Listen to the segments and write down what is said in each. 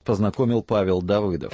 познакомил Павел Давыдов.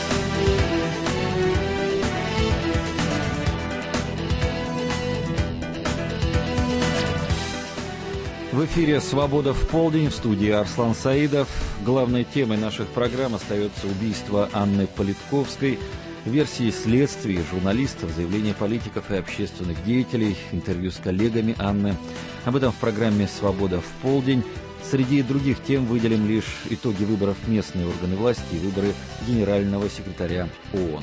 В эфире «Свобода в полдень», в студии Арслан Саидов. Главной темой наших программ остается убийство Анны Политковской, версии следствия, журналистов, заявления политиков и общественных деятелей, интервью с коллегами Анны. Об этом в программе «Свобода в полдень». Среди других тем выделим лишь итоги выборов в местные органы власти и выборы генерального секретаря ООН.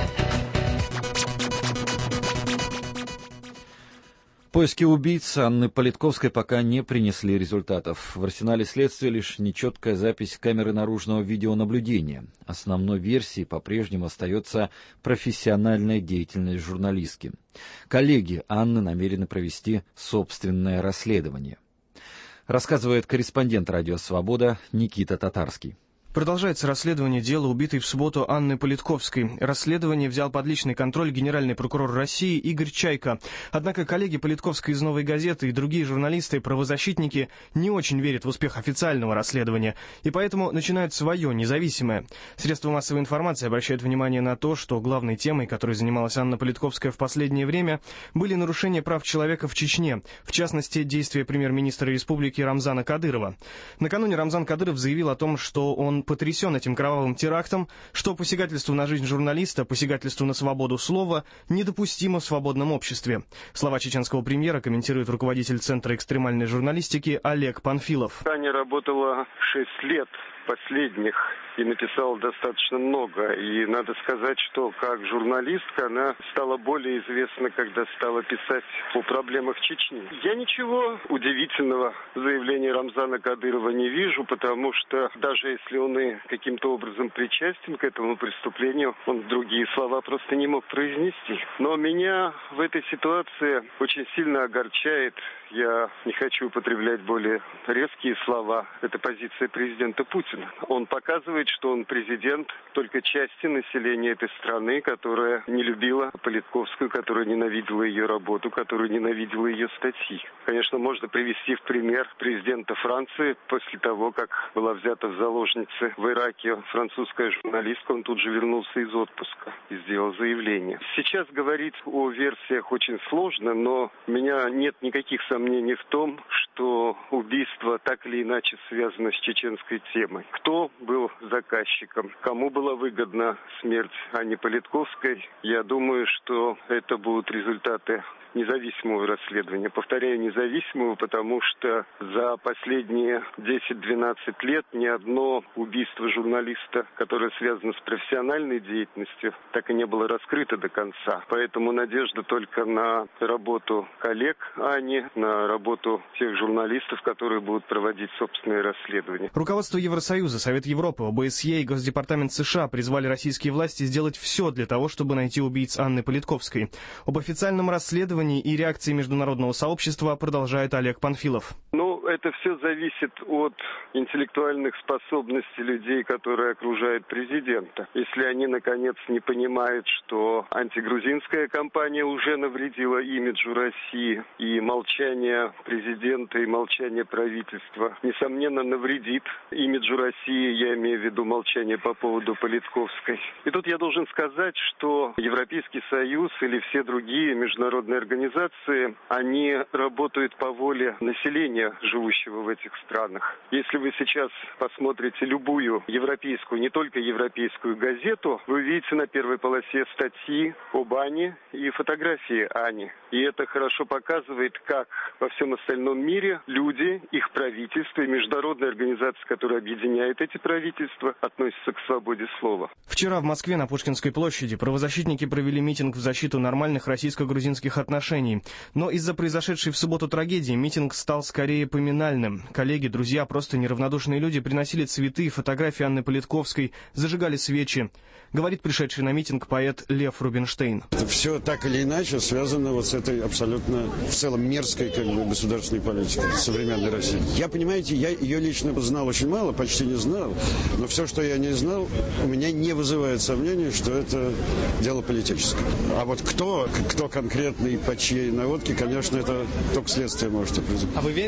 Поиски убийц Анны Политковской пока не принесли результатов. В арсенале следствия лишь нечеткая запись камеры наружного видеонаблюдения. Основной версией по-прежнему остается профессиональная деятельность журналистки. Коллеги Анны намерены провести собственное расследование. Рассказывает корреспондент «Радио Свобода» Никита Татарский. Продолжается расследование дела убитой в субботу Анны Политковской. Расследование взял под личный контроль генеральный прокурор России Игорь Чайка. Однако коллеги Политковской из «Новой газеты» и другие журналисты и правозащитники не очень верят в успех официального расследования, и поэтому начинают свое, независимое. Средства массовой информации обращают внимание на то, что главной темой, которой занималась Анна Политковская в последнее время, были нарушения прав человека в Чечне, в частности, действия премьер-министра республики Рамзана Кадырова. Накануне Рамзан Кадыров заявил о том, что он потрясен этим кровавым терактом, что посягательство на жизнь журналиста, посягательство на свободу слова недопустимо в свободном обществе. Слова чеченского премьера комментирует руководитель Центра экстремальной журналистики Олег Панфилов. Аня работала 6 лет последних и написала достаточно много. И надо сказать, что как журналистка она стала более известна, когда стала писать о проблемах Чечни. Я ничего удивительного в заявлении Рамзана Кадырова не вижу, потому что даже если он и каким-то образом причастен к этому преступлению, он другие слова просто не мог произнести. Но меня в этой ситуации очень сильно огорчает, я не хочу употреблять более резкие слова, это позиция президента Путина. Он показывает, что он президент только части населения этой страны, которая не любила Политковскую, которая ненавидела ее работу, которая ненавидела ее статьи. Конечно, можно привести в пример президента Франции. После того, как была взята в заложницы в Ираке французская журналистка, он тут же вернулся из отпуска и сделал заявление. Сейчас говорить о версиях очень сложно, но у меня нет никаких сомнений в том, что убийство так или иначе связано с чеченской темой. Кто был заказчиком, кому была выгодна смерть Анны Политковской, я думаю, что это будут результаты независимого расследования. Повторяю, независимого, потому что за последние 10-12 лет ни одно убийство журналиста, которое связано с профессиональной деятельностью, так и не было раскрыто до конца. Поэтому надежда только на работу коллег Ани, на работу тех журналистов, которые будут проводить собственные расследования. Руководство Евросоюза, Совет Европы, ОБСЕ и Госдепартамент США призвали российские власти сделать все для того, чтобы найти убийц Анны Политковской. Об официальном расследовании и реакции международного сообщества продолжает Олег Панфилов. Это все зависит от интеллектуальных способностей людей, которые окружают президента. Если они, наконец, не понимают, что антигрузинская кампания уже навредила имиджу России, и молчание президента и молчание правительства, несомненно, навредит имиджу России, я имею в виду молчание по поводу Политковской. И тут я должен сказать, что Европейский Союз или все другие международные организации, они работают по воле населения, живущего в этих странах. Если вы сейчас посмотрите любую европейскую, не только европейскую газету, вы увидите на первой полосе статьи об Ане и фотографии Ани. И это хорошо показывает, как во всем остальном мире люди, их правительства и международные организации, которые объединяют эти правительства, относятся к свободе слова. Вчера в Москве на Пушкинской площади правозащитники провели митинг в защиту нормальных российско-грузинских отношений. Но из-за произошедшей в субботу трагедии митинг стал скорее поминальным. Коллеги, друзья, просто неравнодушные люди приносили цветы, фотографии Анны Политковской, зажигали свечи. Говорит пришедший на митинг поэт Лев Рубинштейн. Это все так или иначе связано вот с этой абсолютно в целом мерзкой государственной политикой современной России. Я, понимаете, я ее лично знал очень мало, почти не знал, но все, что я не знал, у меня не вызывает сомнений, что это дело политическое. А вот кто конкретный, по чьей наводке, конечно, это только следствие может определить. А вы верите в то,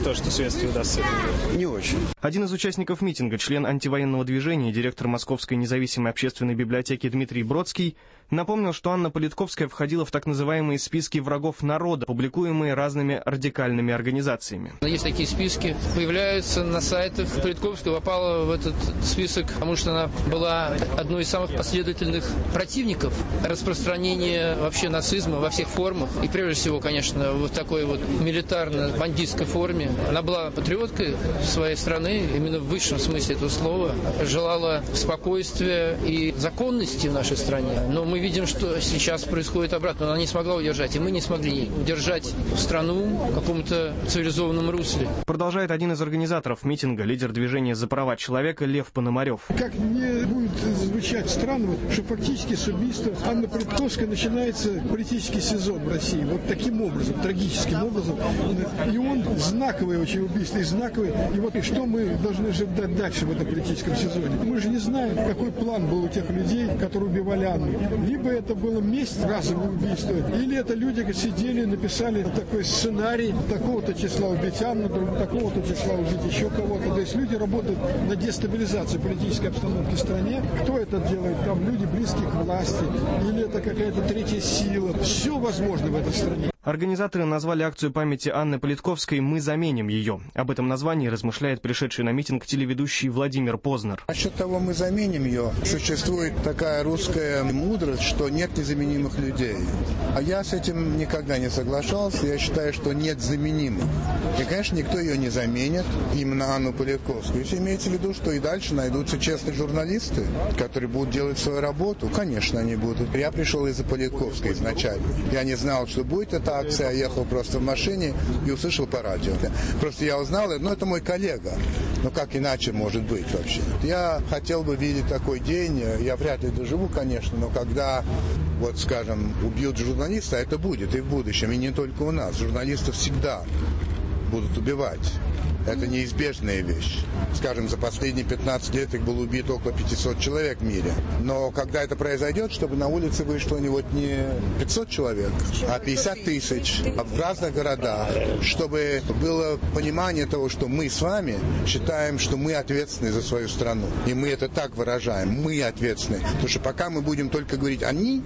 то, что следствие удастся? Не очень. Один из участников митинга, член антивоенного движения, директор Московской независимой общественной библиотеки Дмитрий Бродский, напомнил, что Анна Политковская входила в так называемые списки врагов народа, публикуемые разными радикальными организациями. Есть такие списки, появляются на сайтах. Политковская попала в этот список, потому что она была одной из самых последовательных противников распространения вообще нацизма во всех формах. И прежде всего, конечно, вот такой вот милитарно-бандитской форме. Она была патриоткой своей страны, именно в высшем смысле этого слова. Желала спокойствия и законности в нашей стране. Но мы видим, что сейчас происходит обратно. Она не смогла удержать, и мы не смогли удержать страну в каком-то цивилизованном русле. Продолжает один из организаторов митинга, лидер движения «За права человека» Лев Пономарев. Как не будет звучать странно, что фактически с убийства Анны Политковской начинается политический сезон в России. Вот таким образом, трагическим образом. И он знаковое очень убийство, и знаковое. И вот что мы должны ожидать дальше в этом политическом сезоне? Мы же не знаем, какой план был у тех людей, которые убивали Анну. Либо это было месть, разовое убийство, или это люди сидели, написали такой сценарий, такого-то числа убить Анну, такого-то числа убить еще кого-то. То есть люди работают на дестабилизацию политической обстановки в стране. Кто это делает? Там люди, близкие к власти, или это какая-то третья сила. Все возможно в этой стране. Организаторы назвали акцию памяти Анны Политковской «Мы заменим ее». Об этом названии размышляет пришедший на митинг телеведущий Владимир Познер. Насчет того, мы заменим ее, существует такая русская мудрость, что нет незаменимых людей. А я с этим никогда не соглашался. Я считаю, что нет заменимых. И, конечно, никто ее не заменит, именно Анну Политковскую. Если имеется в виду, что и дальше найдутся честные журналисты, которые будут делать свою работу, конечно, они будут. Я пришел из-за Политковской изначально. Я не знал, что будет эта акция, я ехал просто в машине и услышал по радио. Просто я узнал, это мой коллега. Но как иначе может быть вообще? Я хотел бы видеть такой день, я вряд ли доживу, конечно, но когда, вот скажем, убьют журналиста, это будет и в будущем, и не только у нас. Журналистов всегда будут убивать. Это неизбежная вещь. Скажем, за последние 15 лет их было убито около 500 человек в мире. Но когда это произойдет, чтобы на улице вышло не 500 человек, а 50 тысяч в разных городах, чтобы было понимание того, что мы с вами считаем, что мы ответственны за свою страну. И мы это так выражаем. Мы ответственны. Потому что пока мы будем только говорить «они»,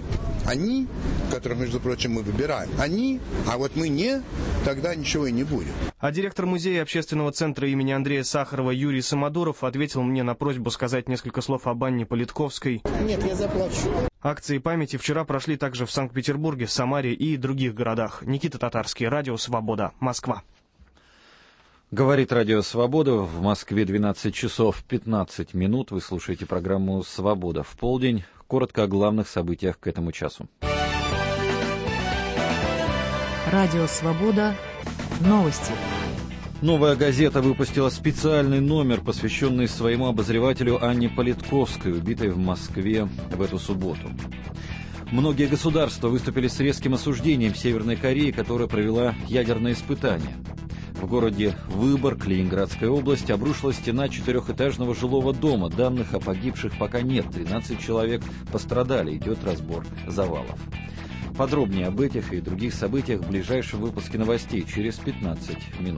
которых, между прочим, мы выбираем, они, а вот мы не, тогда ничего и не будет. А директор музея общественного центра имени Андрея Сахарова Юрий Самодуров ответил мне на просьбу сказать несколько слов об Анне Политковской. Нет, я заплачу. Акции памяти вчера прошли также в Санкт-Петербурге, Самаре и других городах. Никита Татарский, Радио Свобода, Москва. Говорит Радио Свобода. В Москве 12 часов 15 минут. Вы слушаете программу «Свобода в полдень». Коротко о главных событиях к этому часу. Радио Свобода. Новости. «Новая газета» выпустила специальный номер, посвященный своему обозревателю Анне Политковской, убитой в Москве в эту субботу. Многие государства выступили с резким осуждением Северной Кореи, которая провела ядерное испытание. В городе Выборг, Ленинградская область, обрушилась стена 4-этажного жилого дома. Данных о погибших пока нет. 13 человек пострадали. Идет разбор завалов. Подробнее об этих и других событиях в ближайшем выпуске новостей через 15 минут.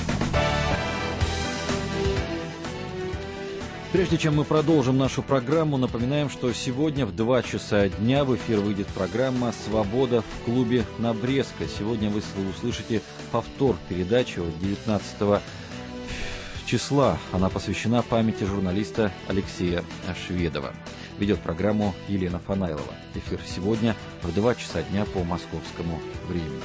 Прежде чем мы продолжим нашу программу, напоминаем, что сегодня в 2 часа дня в эфир выйдет программа «Свобода в клубе на Брестской». Сегодня вы услышите повтор передачи от 19 числа. Она посвящена памяти журналиста Алексея Шведова. Ведет программу Елена Фанайлова. Эфир сегодня в 2 часа дня по московскому времени.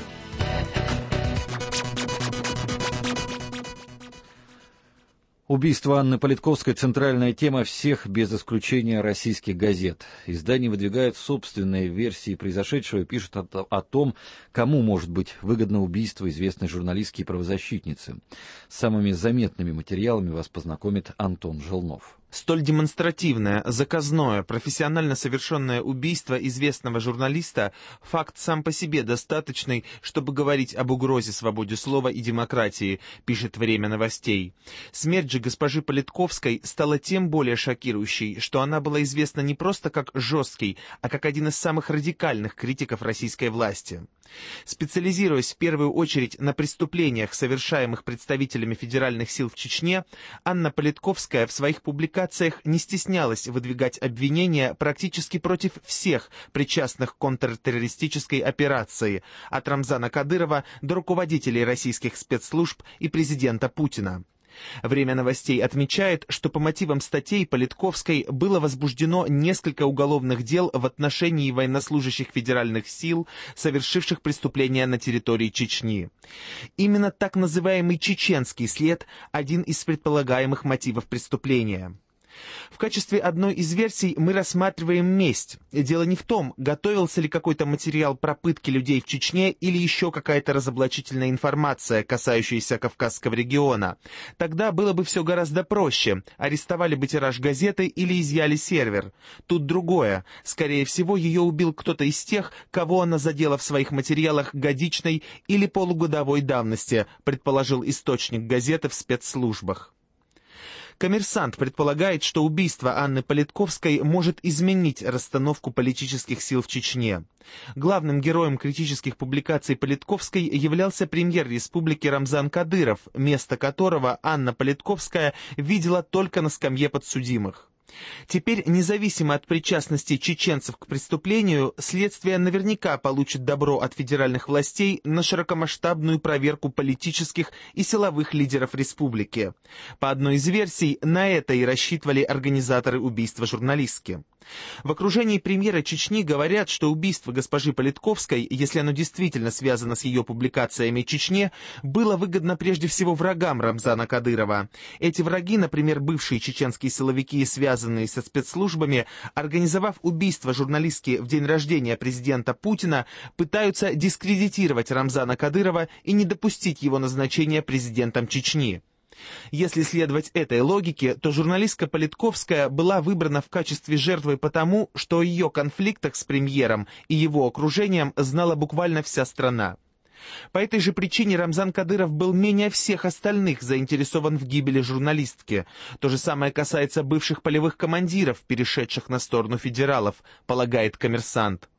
Убийство Анны Политковской – центральная тема всех, без исключения, российских газет. Издания выдвигают собственные версии произошедшего и пишут о том, кому может быть выгодно убийство известной журналистки и правозащитницы. С самыми заметными материалами вас познакомит Антон Желнов. Столь демонстративное, заказное, профессионально совершенное убийство известного журналиста – факт сам по себе достаточный, чтобы говорить об угрозе свободе слова и демократии, пишет «Время новостей». Смерть же госпожи Политковской стала тем более шокирующей, что она была известна не просто как жесткий, а как один из самых радикальных критиков российской власти. Специализируясь в первую очередь на преступлениях, совершаемых представителями федеральных сил в Чечне, Анна Политковская в своих публикациях не стеснялась выдвигать обвинения практически против всех причастных к контртеррористической операции, от Рамзана Кадырова до руководителей российских спецслужб и президента Путина. «Время новостей» отмечает, что по мотивам статей Политковской было возбуждено несколько уголовных дел в отношении военнослужащих федеральных сил, совершивших преступления на территории Чечни. Именно так называемый чеченский след – один из предполагаемых мотивов преступления. В качестве одной из версий мы рассматриваем месть. Дело не в том, готовился ли какой-то материал про пытки людей в Чечне или еще какая-то разоблачительная информация, касающаяся Кавказского региона. Тогда было бы все гораздо проще. Арестовали бы тираж газеты или изъяли сервер. Тут другое. Скорее всего, ее убил кто-то из тех, кого она задела в своих материалах годичной или полугодовой давности, предположил источник газеты в спецслужбах. «Коммерсант» предполагает, что убийство Анны Политковской может изменить расстановку политических сил в Чечне. Главным героем критических публикаций Политковской являлся премьер республики Рамзан Кадыров, место которого Анна Политковская видела только на скамье подсудимых. Теперь, независимо от причастности чеченцев к преступлению, следствие наверняка получит добро от федеральных властей на широкомасштабную проверку политических и силовых лидеров республики. По одной из версий, на это и рассчитывали организаторы убийства журналистки. В окружении премьера Чечни говорят, что убийство госпожи Политковской, если оно действительно связано с ее публикациями в Чечне, было выгодно прежде всего врагам Рамзана Кадырова. Эти враги, например, бывшие чеченские силовики, связанные со спецслужбами, организовав убийство журналистки в день рождения президента Путина, пытаются дискредитировать Рамзана Кадырова и не допустить его назначения президентом Чечни. Если следовать этой логике, то журналистка Политковская была выбрана в качестве жертвы потому, что о ее конфликтах с премьером и его окружением знала буквально вся страна. По этой же причине Рамзан Кадыров был менее всех остальных заинтересован в гибели журналистки. То же самое касается бывших полевых командиров, перешедших на сторону федералов, полагает «Коммерсант».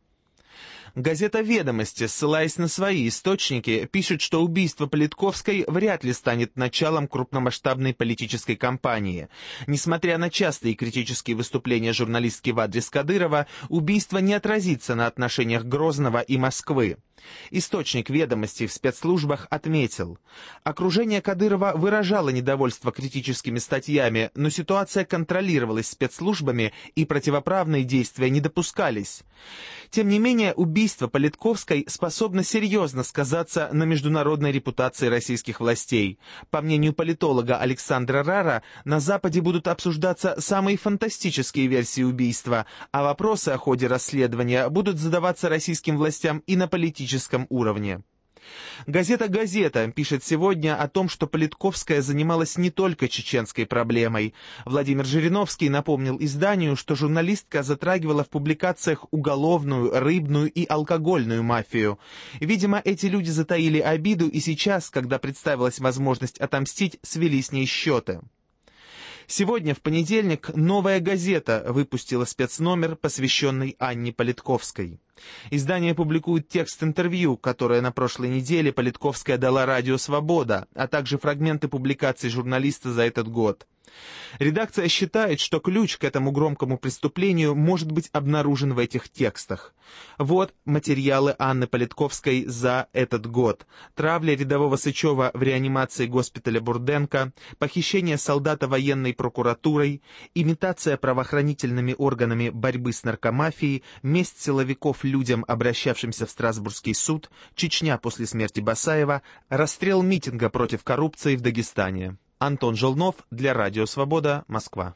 Газета «Ведомости», ссылаясь на свои источники, пишет, что убийство Политковской вряд ли станет началом крупномасштабной политической кампании. Несмотря на частые критические выступления журналистки в адрес Кадырова, убийство не отразится на отношениях Грозного и Москвы. Источник «Ведомостей» в спецслужбах отметил: окружение Кадырова выражало недовольство критическими статьями, но ситуация контролировалась спецслужбами и противоправные действия не допускались. Тем не менее, убийство Политковской способно серьезно сказаться на международной репутации российских властей. По мнению политолога Александра Рара, на Западе будут обсуждаться самые фантастические версии убийства, а вопросы о ходе расследования будут задаваться российским властям и на политическом уровне. Газета «Газета» пишет сегодня о том, что Политковская занималась не только чеченской проблемой. Владимир Жириновский напомнил изданию, что журналистка затрагивала в публикациях уголовную, рыбную и алкогольную мафию. Видимо, эти люди затаили обиду, и сейчас, когда представилась возможность отомстить, свели с ней счеты. Сегодня, в понедельник, «Новая газета» выпустила спецномер, посвященный Анне Политковской. Издание публикует текст интервью, которое на прошлой неделе Политковская дала радио «Свобода», а также фрагменты публикаций журналиста за этот год. Редакция считает, что ключ к этому громкому преступлению может быть обнаружен в этих текстах. Вот материалы Анны Политковской за этот год. Травля рядового Сычева в реанимации госпиталя Бурденко, похищение солдата военной прокуратурой, имитация правоохранительными органами борьбы с наркомафией, месть силовиков людям, обращавшимся в Страсбургский суд, Чечня после смерти Басаева, расстрел митинга против коррупции в Дагестане. Антон Желнов для Радио Свобода, Москва.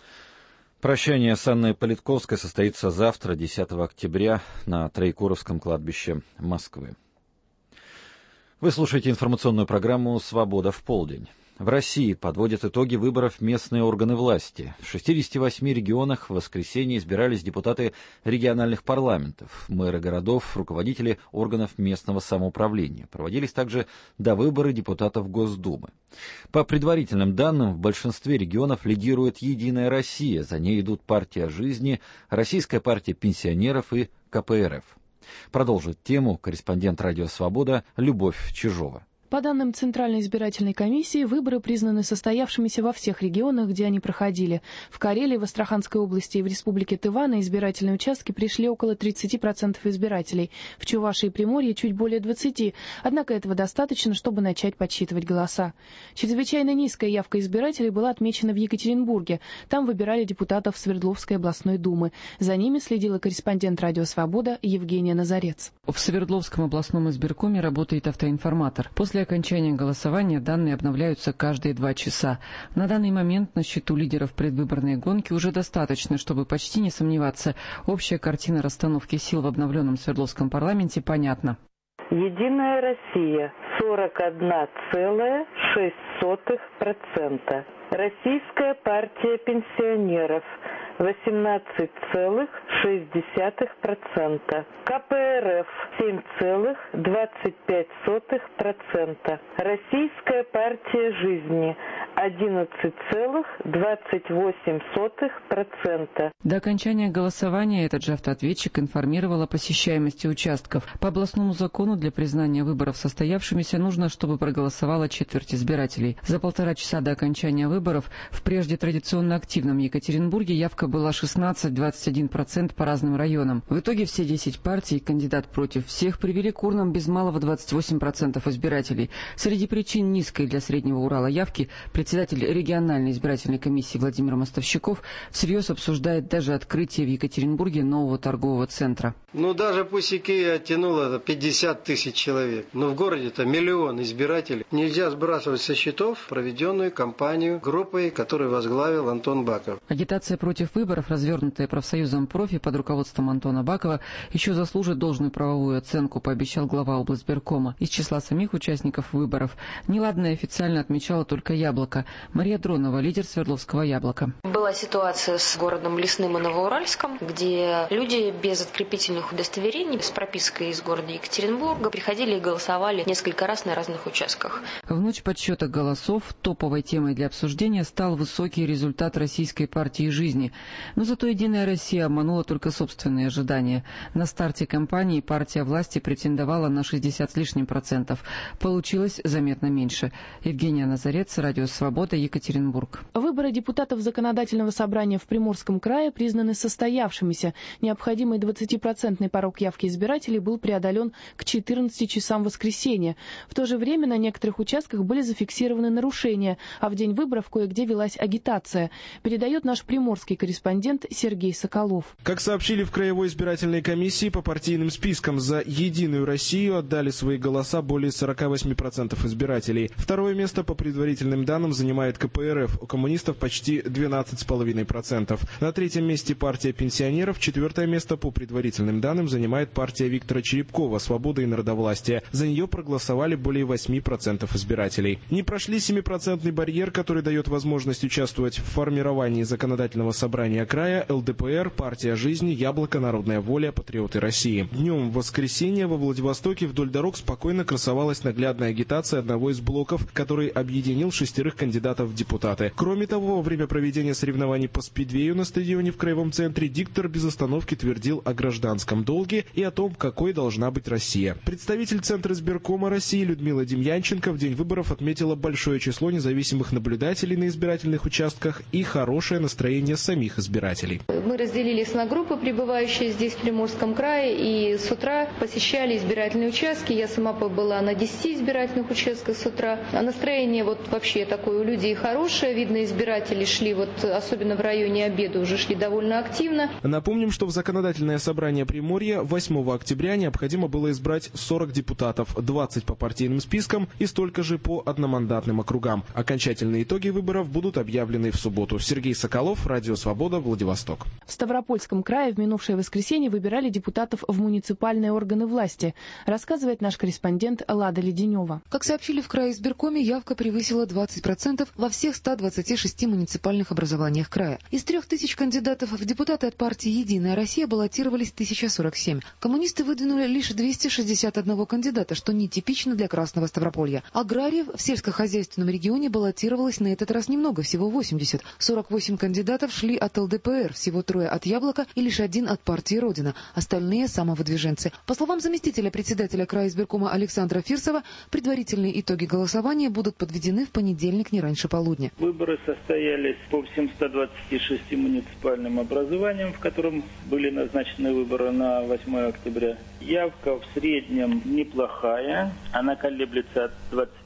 Прощание с Анной Политковской состоится завтра, 10 октября, на Троекуровском кладбище Москвы. Вы слушаете информационную программу «Свобода в полдень». В России подводят итоги выборов местные органы власти. В 68 регионах в воскресенье избирались депутаты региональных парламентов, мэры городов, руководители органов местного самоуправления. Проводились также довыборы депутатов Госдумы. По предварительным данным, в большинстве регионов лидирует «Единая Россия». За ней идут «Партия жизни», Российская партия пенсионеров и КПРФ. Продолжит тему корреспондент «Радио Свобода» Любовь Чижова. По данным Центральной избирательной комиссии, выборы признаны состоявшимися во всех регионах, где они проходили. В Карелии, в Астраханской области и в Республике Тыва на избирательные участки пришли около 30% избирателей. В Чувашии и Приморье чуть более 20%. Однако этого достаточно, чтобы начать подсчитывать голоса. Чрезвычайно низкая явка избирателей была отмечена в Екатеринбурге. Там выбирали депутатов Свердловской областной думы. За ними следила корреспондент «Радио Свобода» Евгения Назарец. В Свердловском областном избиркоме работает автоинформатор. После окончания голосования данные обновляются каждые 2 часа. На данный момент на счету лидеров предвыборной гонки уже достаточно, чтобы почти не сомневаться. Общая картина расстановки сил в обновленном Свердловском парламенте понятна. Единая Россия 41,06%. Российская партия пенсионеров 18,6%. КПРФ 7,25%. Российская партия жизни 11,28%. До окончания голосования этот же автоответчик информировал о посещаемости участков. По областному закону для признания выборов состоявшимися нужно, чтобы проголосовала четверть избирателей. За 1,5 часа до окончания выборов в прежде традиционно активном Екатеринбурге явка была 16-21% по разным районам. В итоге все 10 партий и кандидат против всех привели к урнам без малого 28% избирателей. Среди причин низкой для Среднего Урала явки председатель региональной избирательной комиссии Владимир Мостовщиков всерьез обсуждает даже открытие в Екатеринбурге нового торгового центра. Даже пусяки оттянуло 50 тысяч человек. Но в городе-то 1 миллион избирателей. Нельзя сбрасывать со счетов проведенную кампанию группой, которую возглавил Антон Баков. Агитация против выборов, развернутая профсоюзом «Профи» под руководством Антона Бакова, еще заслужит должную правовую оценку, пообещал глава облсбиркома. Из числа самих участников выборов неладное официально отмечала только «Яблоко». Мария Дронова, лидер Свердловского «Яблока». Была ситуация с городом Лесным и Новоуральском, где люди без открепительных удостоверений с пропиской из города Екатеринбурга приходили и голосовали несколько раз на разных участках. В ночь подсчета голосов топовой темой для обсуждения стал высокий результат Российской партии жизни. Но зато «Единая Россия» обманула только собственные ожидания. На старте кампании партия власти претендовала на 60 с лишним %. Получилось заметно меньше. Евгения Назарец, Радио Свобода, Екатеринбург. Выборы депутатов Законодательного собрания в Приморском крае признаны состоявшимися. Необходимый 20% порог явки избирателей был преодолен к 14 часам воскресенья. В то же время на некоторых участках были зафиксированы нарушения, а в день выборов кое-где велась агитация. Передает наш приморский корреспондент Сергей Соколов. Как сообщили в Краевой избирательной комиссии, по партийным спискам за «Единую Россию» отдали свои голоса более 48% избирателей. Второе место по предварительным данным занимает КПРФ, у коммунистов почти 12,5%. На третьем месте партия пенсионеров, 4-е место по предварительным данным занимает партия Виктора Черепкова «Свобода и народовластие». За нее проголосовали более 8% избирателей. Не прошли 7% барьер, который дает возможность участвовать в формировании законодательного собрания края, ЛДПР, партия жизни, Яблоко, Народная воля, Патриоты России. Днем в воскресенье во Владивостоке вдоль дорог спокойно красовалась наглядная агитация одного из блоков, который объединил 6 кандидатов в депутаты. Кроме того, во время проведения соревнований по спидвею на стадионе в Краевом центре диктор без остановки твердил о гражданском долге и о том, какой должна быть Россия. Представитель Центра избиркома России Людмила Демьянченко в день выборов отметила большое число независимых наблюдателей на избирательных участках и хорошее настроение самих избирателей. Мы разделились на группы, пребывающие здесь, в Приморском крае, и с утра посещали избирательные участки. Я сама побыла на 10 избирательных участках с утра. А настроение вообще такое у людей хорошее. Видно, избиратели шли, особенно в районе обеда, уже шли довольно активно. Напомним, что в Законодательное собрание Приморья 8 октября необходимо было избрать 40 депутатов, 20 по партийным спискам и столько же по одномандатным округам. Окончательные итоги выборов будут объявлены в субботу. Сергей Соколов, Радио Свобода, Владивосток. В Ставропольском крае в минувшее воскресенье выбирали депутатов в муниципальные органы власти, рассказывает наш корреспондент Лада Леденева. Как сообщили в краеизбиркоме, явка превысила 20%. 50% во всех 126 муниципальных образованиях края. Из 3000 кандидатов в депутаты от партии «Единая Россия» баллотировались 1047. Коммунисты выдвинули лишь 261 кандидата, что нетипично для Красного Ставрополья. Аграриев в сельскохозяйственном регионе баллотировалось на этот раз немного, всего 80. 48 кандидатов шли от ЛДПР, всего 3 от «Яблока» и лишь 1 от партии «Родина». Остальные – самовыдвиженцы. По словам заместителя председателя крайизбиркома Александра Фирсова, предварительные итоги голосования будут подведены в понедельник не раньше полудня. Выборы состоялись по всем 126 муниципальным образованиям, в котором были назначены выборы на 8 октября. Явка в среднем неплохая, она колеблется от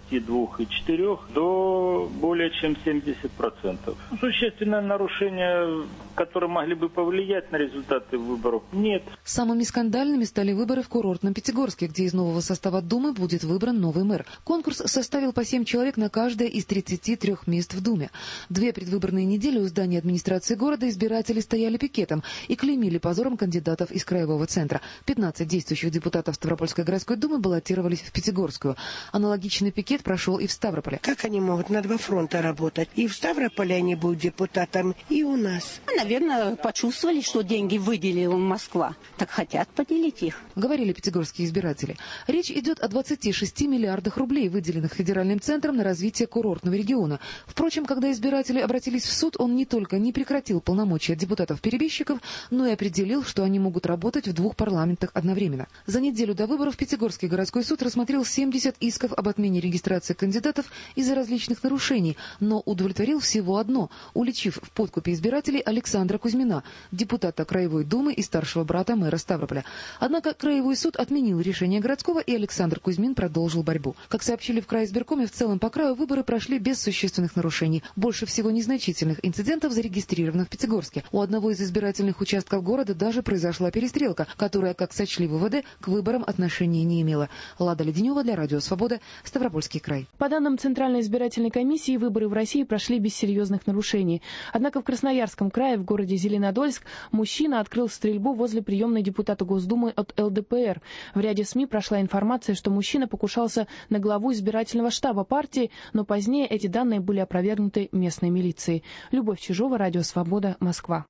22,4 до более чем 70%. Существенное нарушение, которые могли бы повлиять на результаты выборов, нет. Самыми скандальными стали выборы в курортном Пятигорске, где из нового состава Думы будет выбран новый мэр. Конкурс составил по 7 человек на каждое из 33 мест в Думе. 2 предвыборные недели у здания администрации города избиратели стояли пикетом и клеймили позором кандидатов из краевого центра. 15 действующих депутатов Ставропольской городской думы баллотировались в Пятигорскую. Аналогичный пикет прошел и в Ставрополе. Как они могут на 2 фронта работать? И в Ставрополе они будут депутатами, и у нас. Наверное, почувствовали, что деньги выделила Москва. Так хотят поделить их. Говорили пятигорские избиратели. Речь идет о 26 миллиардах рублей, выделенных федеральным центром на развитие курортного региона. Впрочем, когда избиратели обратились в суд, он не только не прекратил полномочия депутатов-перебежчиков, но и определил, что они могут работать в 2 парламентах одновременно. За неделю до выборов Пятигорский городской суд рассмотрел 70 исков об отмене регистрации кандидатов из-за различных нарушений, но удовлетворил всего одно, уличив в подкупе избирателей Александра Кузьмина, депутата Краевой думы и старшего брата мэра Ставрополя. Однако Краевой суд отменил решение городского, и Александр Кузьмин продолжил борьбу. Как сообщили в крайизбиркоме, в целом по краю выборы прошли без существенных нарушений. Больше всего незначительных инцидентов зарегистрировано в Пятигорске. У одного из избирательных участков города даже произошла перестрелка, которая, как сочли в ВВД, к выборам отношения не имела. Лада Леденева для Радио Свобода, Ставропольский край. По данным Центральной избирательной комиссии, выборы в России прошли без серьезных нарушений. Однако в Красноярском крае, в городе Зеленодольск, мужчина открыл стрельбу возле приемной депутата Госдумы от ЛДПР. В ряде СМИ прошла информация, что мужчина покушался на главу избирательного штаба партии, но позднее эти данные были опровергнуты местной милицией. Любовь Чижова, Радио Свобода, Москва.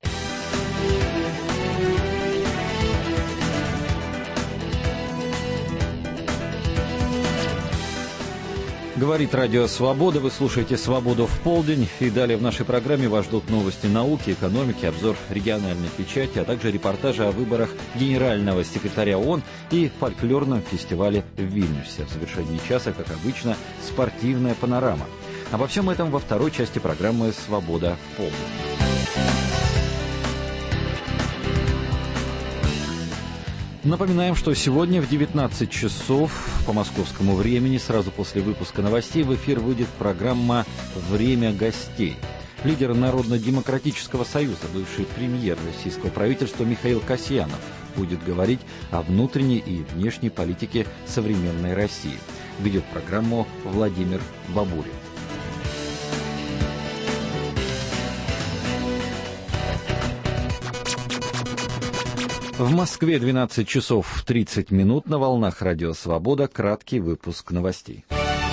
Говорит Радио Свобода. Вы слушаете «Свободу в полдень». И далее в нашей программе вас ждут новости науки, экономики, обзор региональной печати, а также репортажи о выборах генерального секретаря ООН и фольклорном фестивале в Вильнюсе. В завершении часа, как обычно, спортивная панорама. Обо всем этом во второй части программы «Свобода в полдень». Напоминаем, что сегодня в 19 часов по московскому времени, сразу после выпуска новостей, в эфир выйдет программа «Время гостей». Лидер Народно-демократического союза, бывший премьер российского правительства Михаил Касьянов будет говорить о внутренней и внешней политике современной России. Ведет программу Владимир Бабурин. В Москве 12 часов 30 минут на волнах Радио Свобода. Краткий выпуск новостей.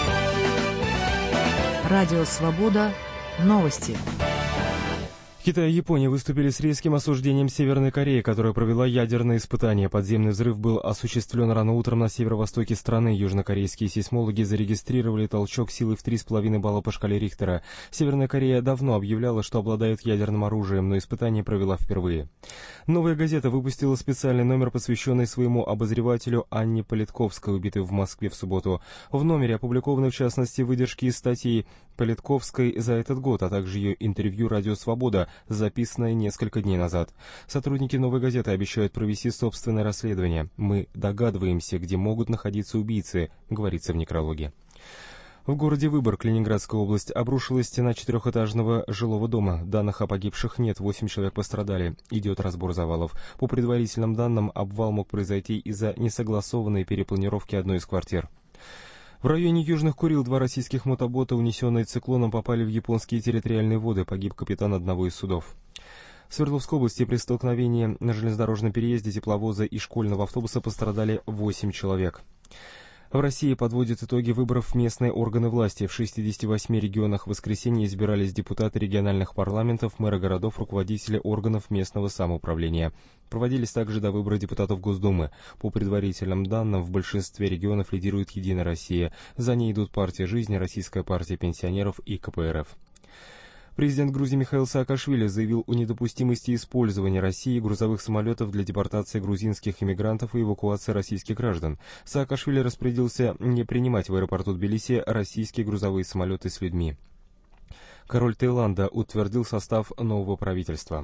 Радио Свобода. Новости. Китай и Япония выступили с резким осуждением Северной Кореи, которая провела ядерные испытания. Подземный взрыв был осуществлен рано утром на северо-востоке страны. Южнокорейские сейсмологи зарегистрировали толчок силой в 3,5 балла по шкале Рихтера. Северная Корея давно объявляла, что обладает ядерным оружием, но испытание провела впервые. «Новая газета» выпустила специальный номер, посвященный своему обозревателю Анне Политковской, убитой в Москве в субботу. В номере опубликованы, в частности, выдержки из статьи Политковской за этот год, а также ее интервью «Радио Свобода», записанное несколько дней назад. Сотрудники «Новой газеты» обещают провести собственное расследование. «Мы догадываемся, где могут находиться убийцы», говорится в некрологе. В городе Выборг, Ленинградская область, обрушилась стена 4-этажного жилого дома. Данных о погибших нет, 8 человек пострадали. Идет разбор завалов. По предварительным данным, обвал мог произойти из-за несогласованной перепланировки одной из квартир. В районе Южных Курил 2 российских мотобота, унесенные циклоном, попали в японские территориальные воды. Погиб капитан одного из судов. В Свердловской области при столкновении на железнодорожном переезде тепловоза и школьного автобуса пострадали 8 человек. В России подводят итоги выборов в местные органы власти. В 68 регионах в воскресенье избирались депутаты региональных парламентов, мэры городов, руководители органов местного самоуправления. Проводились также довыборы депутатов Госдумы. По предварительным данным, в большинстве регионов лидирует «Единая Россия». За ней идут партия «Жизнь», Российская партия пенсионеров и КПРФ. Президент Грузии Михаил Саакашвили заявил о недопустимости использования России грузовых самолетов для депортации грузинских иммигрантов и эвакуации российских граждан. Саакашвили распорядился не принимать в аэропорту Тбилиси российские грузовые самолеты с людьми. Король Таиланда утвердил состав нового правительства.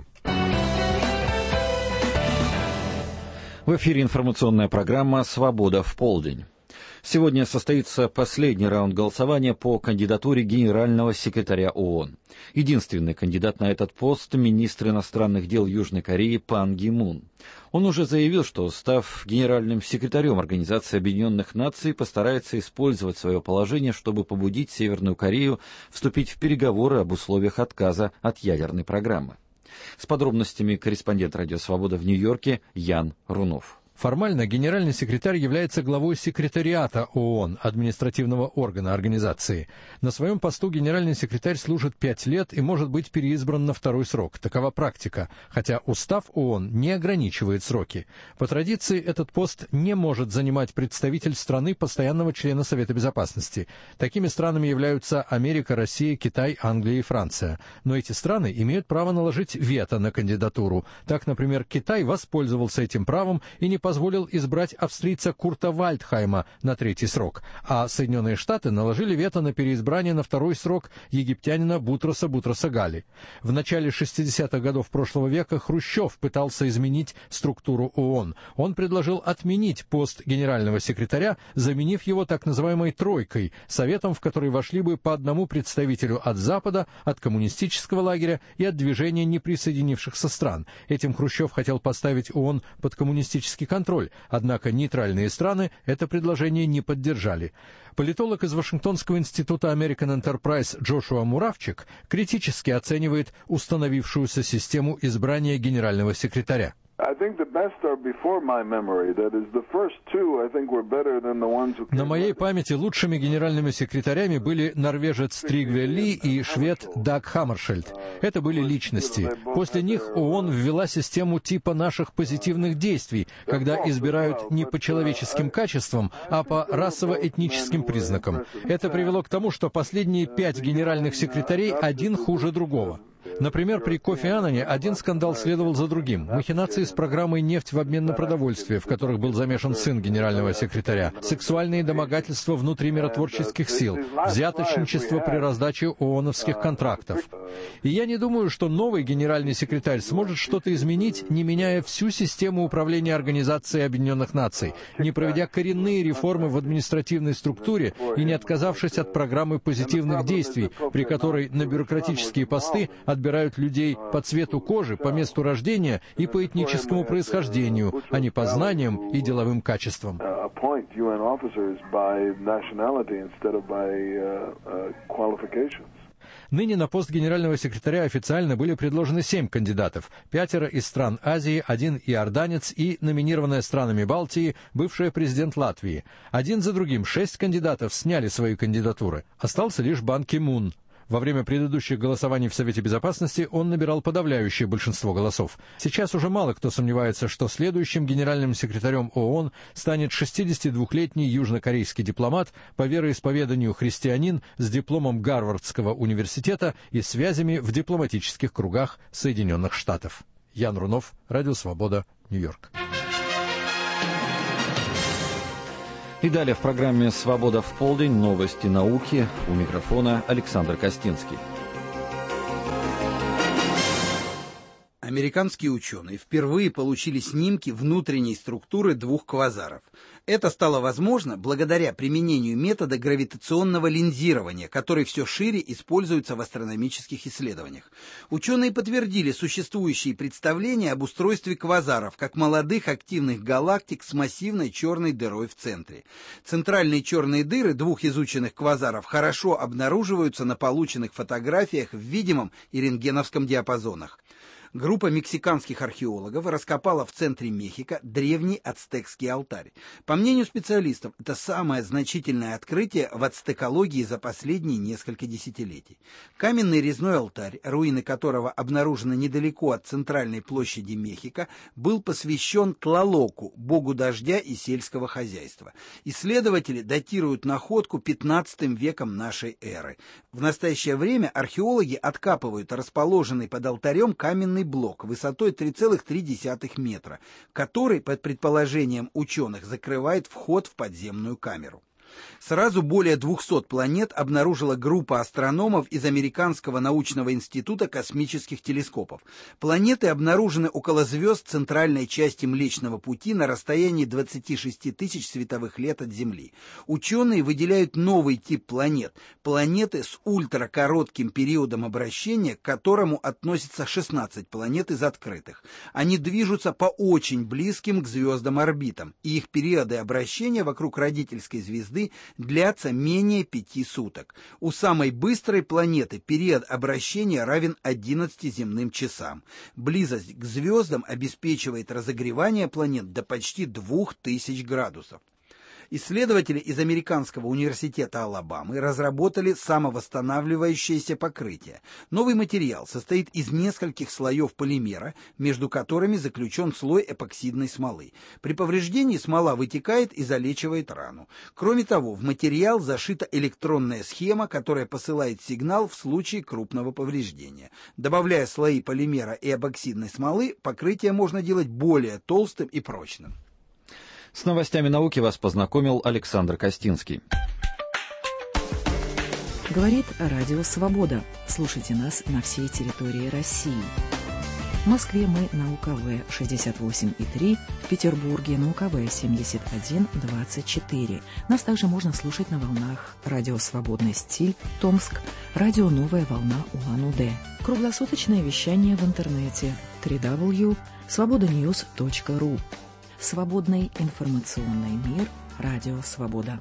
В эфире информационная программа «Свобода в полдень». Сегодня состоится последний раунд голосования по кандидатуре генерального секретаря ООН. Единственный кандидат на этот пост – министр иностранных дел Южной Кореи Пан Ги Мун. Он уже заявил, что, став генеральным секретарем Организации Объединенных Наций, постарается использовать свое положение, чтобы побудить Северную Корею вступить в переговоры об условиях отказа от ядерной программы. С подробностями корреспондент «Радио Свобода» в Нью-Йорке Ян Рунов. Формально генеральный секретарь является главой секретариата ООН, административного органа организации. На своем посту генеральный секретарь служит 5 лет и может быть переизбран на второй срок. Такова практика, хотя устав ООН не ограничивает сроки. По традиции этот пост не может занимать представитель страны, постоянного члена Совета Безопасности. Такими странами являются Америка, Россия, Китай, Англия и Франция. Но эти страны имеют право наложить вето на кандидатуру. Так, например, Китай воспользовался этим правом и не позволил избрать австрийца Курта Вальдхайма на 3-й срок, а Соединенные Штаты наложили вето на переизбрание на 2-й срок египтянина Бутроса Гали. В начале 60-х годов прошлого века Хрущев пытался изменить структуру ООН. Он предложил отменить пост генерального секретаря, заменив его так называемой «тройкой», советом, в который вошли бы по одному представителю от Запада, от коммунистического лагеря и от движения неприсоединившихся стран. Этим Хрущев хотел поставить ООН под коммунистический контроль, однако нейтральные страны это предложение не поддержали. Политолог из Вашингтонского института American Enterprise Джошуа Муравчик критически оценивает установившуюся систему избрания генерального секретаря. На моей памяти лучшими генеральными секретарями были норвежец Тригве Ли и швед Даг Хаммершельд. Это были личности. После них ООН ввела систему типа наших позитивных действий, когда избирают не по человеческим качествам, а по расово-этническим признакам. Это привело к тому, что последние 5 генеральных секретарей один хуже другого. Например, при Кофи Аннане один скандал следовал за другим. Махинации с программой «Нефть в обмен на продовольствие», в которых был замешан сын генерального секретаря, сексуальные домогательства внутри миротворческих сил, взяточничество при раздаче ООНовских контрактов. И я не думаю, что новый генеральный секретарь сможет что-то изменить, не меняя всю систему управления Организацией Объединенных Наций, не проведя коренные реформы в административной структуре и не отказавшись от программы позитивных действий, при которой на бюрократические посты отбирают людей по цвету кожи, по месту рождения и по этническому происхождению, а не по знаниям и деловым качествам. Ныне на пост генерального секретаря официально были предложены 7 кандидатов. 5 из стран Азии, 1 иорданец и номинированная странами Балтии бывшая президент Латвии. Один за другим 6 кандидатов сняли свои кандидатуры. Остался лишь Бан Ки Мун. Во время предыдущих голосований в Совете Безопасности он набирал подавляющее большинство голосов. Сейчас уже мало кто сомневается, что следующим генеральным секретарем ООН станет 62-летний южнокорейский дипломат, по вероисповеданию христианин с дипломом Гарвардского университета и связями в дипломатических кругах Соединенных Штатов. Ян Рунов, Радио Свобода, Нью-Йорк. И далее в программе «Свобода в полдень» новости науки. У микрофона Александр Костинский. Американские ученые впервые получили снимки внутренней структуры 2 квазаров. Это стало возможно благодаря применению метода гравитационного линзирования, который все шире используется в астрономических исследованиях. Ученые подтвердили существующие представления об устройстве квазаров, как молодых активных галактик с массивной черной дырой в центре. Центральные черные дыры 2 изученных квазаров хорошо обнаруживаются на полученных фотографиях в видимом и рентгеновском диапазонах. Группа мексиканских археологов раскопала в центре Мехико древний ацтекский алтарь. По мнению специалистов, это самое значительное открытие в ацтекологии за последние несколько десятилетий. Каменный резной алтарь, руины которого обнаружены недалеко от центральной площади Мехико, был посвящен Тлалоку, богу дождя и сельского хозяйства. Исследователи датируют находку 15 веком нашей эры. В настоящее время археологи откапывают расположенный под алтарем каменный блок высотой 3,3 метра, который, под предположением ученых, закрывает вход в подземную камеру. Сразу более 200 планет обнаружила группа астрономов из Американского научного института космических телескопов. Планеты обнаружены около звезд центральной части Млечного Пути на расстоянии 26 тысяч световых лет от Земли. Ученые выделяют новый тип планет – планеты с ультракоротким периодом обращения, к которому относятся 16 планет из открытых. Они движутся по очень близким к звездам орбитам, и их периоды обращения вокруг родительской звезды длятся менее 5 суток. У самой быстрой планеты период обращения равен 11 земным часам. Близость к звездам обеспечивает разогревание планет до почти 2000 градусов. Исследователи из Американского университета Алабамы разработали самовосстанавливающееся покрытие. Новый материал состоит из нескольких слоев полимера, между которыми заключен слой эпоксидной смолы. При повреждении смола вытекает и залечивает рану. Кроме того, в материал зашита электронная схема, которая посылает сигнал в случае крупного повреждения. Добавляя слои полимера и эпоксидной смолы, покрытие можно делать более толстым и прочным. С новостями науки вас познакомил Александр Костинский. Говорит Радио Свобода. Слушайте нас на всей территории России. В Москве мы на УКВ 68,3, в Петербурге на УКВ 71,24. Нас также можно слушать на волнах Радио Свободный стиль, Томск, Радио Новая волна Улан-Удэ. Круглосуточное вещание в интернете www.svobodanews.ru. Свободный информационный мир. Радио Свобода.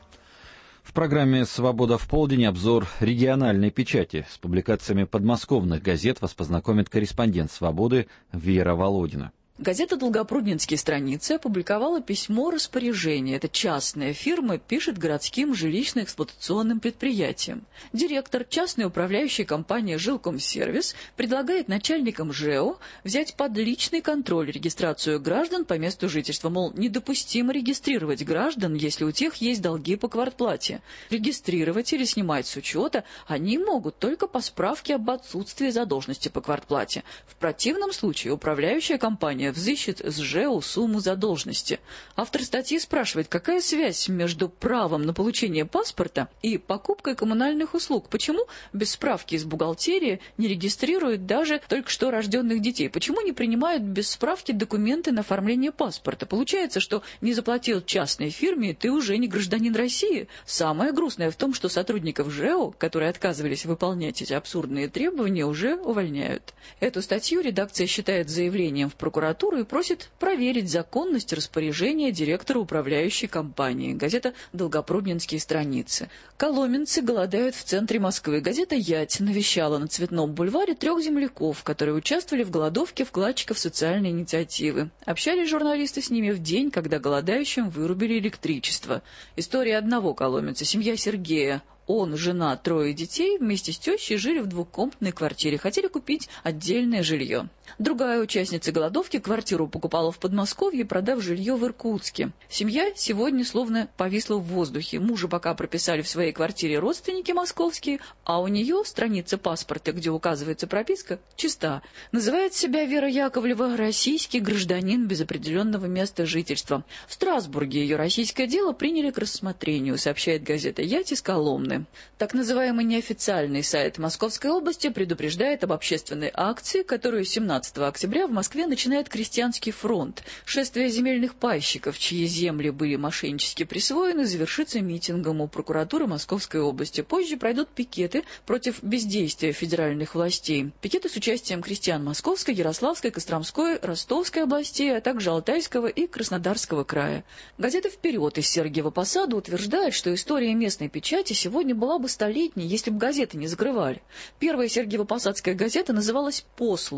В программе «Свобода в полдень» обзор региональной печати. С публикациями подмосковных газет вас познакомит корреспондент «Свободы» Вера Володина. Газета «Долгопрудненские страницы» опубликовала письмо распоряжения. Это частная фирма пишет городским жилищно-эксплуатационным предприятиям. Директор частной управляющей компании «Жилкомсервис» предлагает начальникам ЖЭО взять под личный контроль регистрацию граждан по месту жительства. Мол, недопустимо регистрировать граждан, если у тех есть долги по квартплате. Регистрировать или снимать с учета они могут только по справке об отсутствии задолженности по квартплате. В противном случае управляющая компания взыщет с ЖЭО сумму задолженности. Автор статьи спрашивает, какая связь между правом на получение паспорта и покупкой коммунальных услуг? Почему без справки из бухгалтерии не регистрируют даже только что рожденных детей? Почему не принимают без справки документы на оформление паспорта? Получается, что не заплатил частной фирме, ты уже не гражданин России. Самое грустное в том, что сотрудников ЖЭО, которые отказывались выполнять эти абсурдные требования, уже увольняют. Эту статью редакция считает заявлением в прокуратуру и просит проверить законность распоряжения директора управляющей компании. Газета «Долгопрудненские страницы». Коломенцы голодают в центре Москвы. Газета «Ять» навещала на Цветном бульваре 3 земляков, которые участвовали в голодовке вкладчиков социальной инициативы. Общались журналисты с ними в день, когда голодающим вырубили электричество. История одного коломенца. Семья Сергея. Он, жена, 3 детей вместе с тещей жили в двухкомнатной квартире, хотели купить отдельное жилье. Другая участница голодовки квартиру покупала в Подмосковье, продав жилье в Иркутске. Семья сегодня словно повисла в воздухе. Мужа пока прописали в своей квартире родственники московские, а у нее страница паспорта, где указывается прописка, чиста. Называет себя Вера Яковлева российский гражданин без определенного места жительства. В Страсбурге ее российское дело приняли к рассмотрению, сообщает газета «Ять» из Коломны. Так называемый неофициальный сайт Московской области предупреждает об общественной акции, которую 17 октября в Москве начинает Крестьянский фронт. Шествие земельных пайщиков, чьи земли были мошеннически присвоены, завершится митингом у прокуратуры Московской области. Позже пройдут пикеты против бездействия федеральных властей. Пикеты с участием крестьян Московской, Ярославской, Костромской, Ростовской областей, а также Алтайского и Краснодарского края. Газета «Вперед» из Сергиева Посада утверждает, что история местной печати сегодня была бы столетней, если бы газеты не закрывали. Первая Сергиево-Посадская газета называлась «Послух».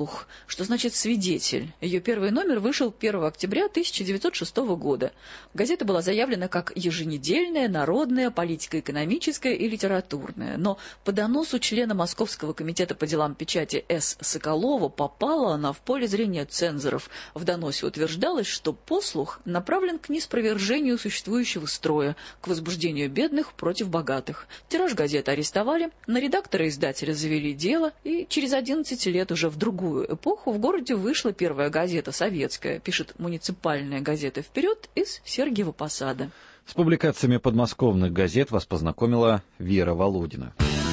Что значит «свидетель»? Ее первый номер вышел 1 октября 1906 года. Газета была заявлена как еженедельная, народная, политико-экономическая и литературная. Но по доносу члена Московского комитета по делам печати С. Соколова попала она в поле зрения цензоров. В доносе утверждалось, что послух направлен к неспровержению существующего строя, к возбуждению бедных против богатых. Тираж газеты арестовали, на редактора и издателя завели дело, и через 11 лет уже в другую эпоху в городе вышла первая газета советская, пишет муниципальная газета «Вперед» из Сергиева Посада. С публикациями подмосковных газет вас познакомила Вера Володина.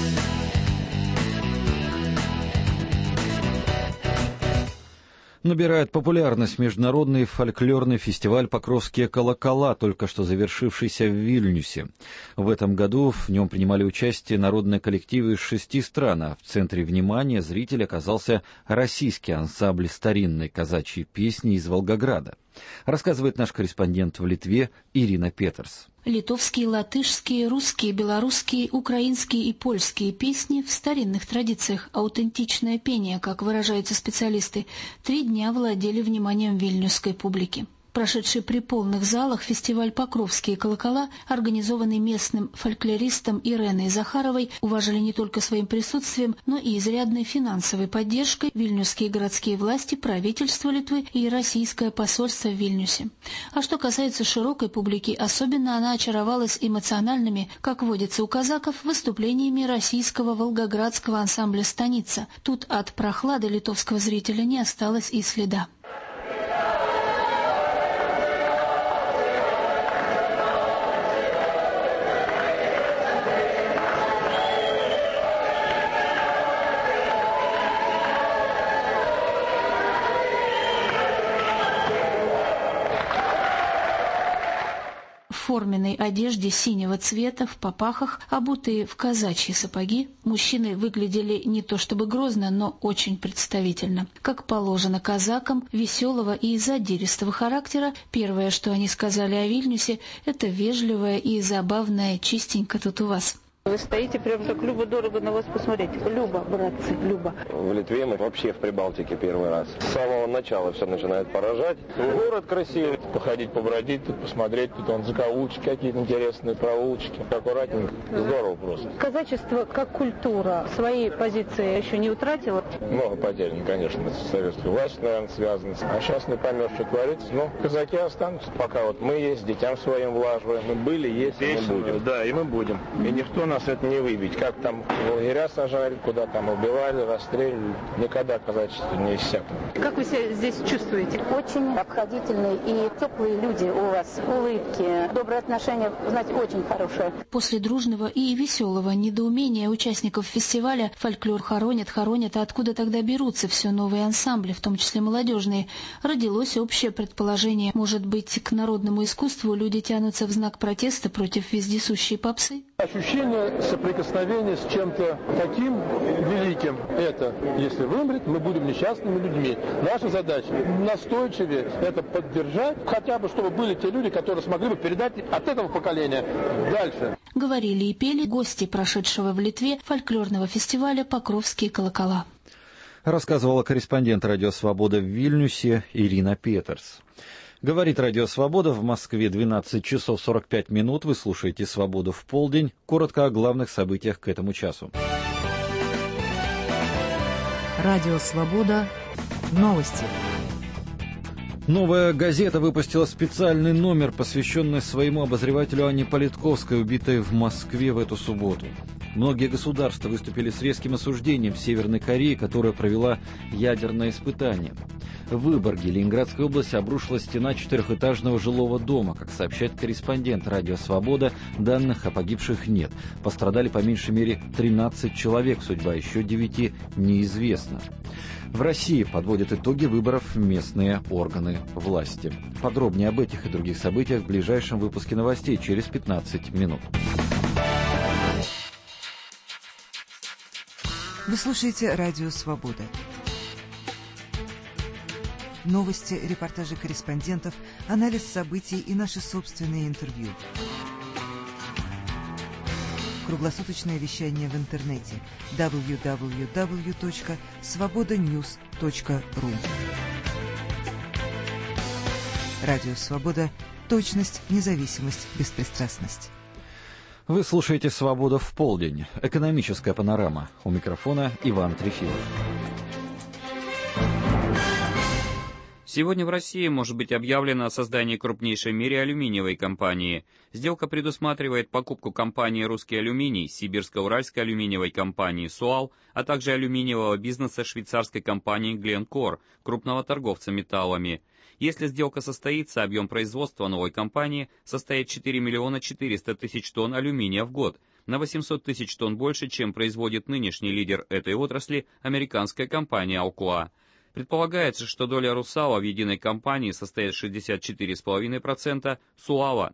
Набирает популярность международный фольклорный фестиваль «Покровские колокола», только что завершившийся в Вильнюсе. В этом году в нем принимали участие народные коллективы из 6 стран, а в центре внимания зрителя оказался российский ансамбль старинной казачьей песни из Волгограда. Рассказывает наш корреспондент в Литве Ирина Петерс. Литовские, латышские, русские, белорусские, украинские и польские песни в старинных традициях, аутентичное пение, как выражаются специалисты, 3 дня владели вниманием вильнюсской публики. Прошедший при полных залах фестиваль «Покровские колокола», организованный местным фольклористом Иреной Захаровой, уважили не только своим присутствием, но и изрядной финансовой поддержкой вильнюсские городские власти, правительство Литвы и российское посольство в Вильнюсе. А что касается широкой публики, особенно она очаровалась эмоциональными, как водится у казаков, выступлениями российского волгоградского ансамбля «Станица». Тут от прохлады литовского зрителя не осталось и следа. В форменной одежде синего цвета, в попахах, обутые в казачьи сапоги, мужчины выглядели не то чтобы грозно, но очень представительно. Как положено казакам, веселого и задиристого характера, первое, что они сказали о Вильнюсе, это вежливое и забавное «чистенько тут у вас». Вы стоите прям так любо-дорого на вас посмотреть. Люба, братцы, Люба. В Литве мы вообще в Прибалтике первый раз. С самого начала все начинает поражать. Город красивый. Походить, побродить, тут посмотреть. Тут он закоулочки какие-то интересные, проулочки. Аккуратненько. Здорово просто. Казачество как культура свои позиции еще не утратило? Много потеряно, конечно, с советской властью, наверное, связано. А сейчас не поймешь, что творится. Но казаки останутся. Пока вот мы есть, детям своим влаживаем. Мы были, есть, и мы будем. Да, и мы будем. И никто нас это не выбить. Как там лагеря сажали, куда там убивали, расстреливали. Никогда казачество не иссякнет. Как вы себя здесь чувствуете? Очень обходительные и теплые люди у вас, улыбки, добрые отношения, знаете, очень хорошие. После дружного и веселого недоумения участников фестиваля «Фольклор хоронят, а откуда тогда берутся все новые ансамбли, в том числе молодежные», родилось общее предположение. Может быть, к народному искусству люди тянутся в знак протеста против вездесущей попсы? Ощущение соприкосновения с чем-то таким великим. Это, если вымрет, мы будем несчастными людьми. Наша задача настойчивее это поддержать, хотя бы чтобы были те люди, которые смогли бы передать от этого поколения дальше. Говорили и пели гости прошедшего в Литве фольклорного фестиваля «Покровские колокола». Рассказывала корреспондент «Радио Свобода» в Вильнюсе Ирина Петерс. Говорит «Радио Свобода», в Москве 12 часов 45 минут. Вы слушаете «Свободу в полдень». Коротко о главных событиях к этому часу. Радио Свобода. Новости. «Новая газета» выпустила специальный номер, посвященный своему обозревателю Анне Политковской, убитой в Москве в эту субботу. Многие государства выступили с резким осуждением Северной Кореи, которая провела ядерное испытание. В Выборге, Ленинградской области, обрушилась стена 4-этажного жилого дома. Как сообщает корреспондент «Радио Свобода», данных о погибших нет. Пострадали по меньшей мере 13 человек, судьба еще 9 неизвестна. В России подводят итоги выборов местные органы власти. Подробнее об этих и других событиях в ближайшем выпуске новостей через 15 минут. Вы слушаете «Радио Свобода». Новости, репортажи корреспондентов, анализ событий и наши собственные интервью. круглосуточное вещание в интернете www.svobodanews.ru. Радио «Свобода». Точность, независимость, беспристрастность. Вы слушаете «Свобода в полдень». Экономическая панорама. У микрофона Иван Трефилов. Сегодня в России может быть объявлено о создании крупнейшей в мире алюминиевой компании. Сделка предусматривает покупку компании «Русский алюминий», сибирско-уральской алюминиевой компании «Суал», а также алюминиевого бизнеса швейцарской компании «Гленкор», крупного торговца металлами. Если сделка состоится, объем производства новой компании составит 4 миллиона 400 тысяч тонн алюминия в год, на 800 тысяч тонн больше, чем производит нынешний лидер этой отрасли, американская компания «Алкоа». Предполагается, что доля «Русала» в единой компании составит 64,5%, «Суала»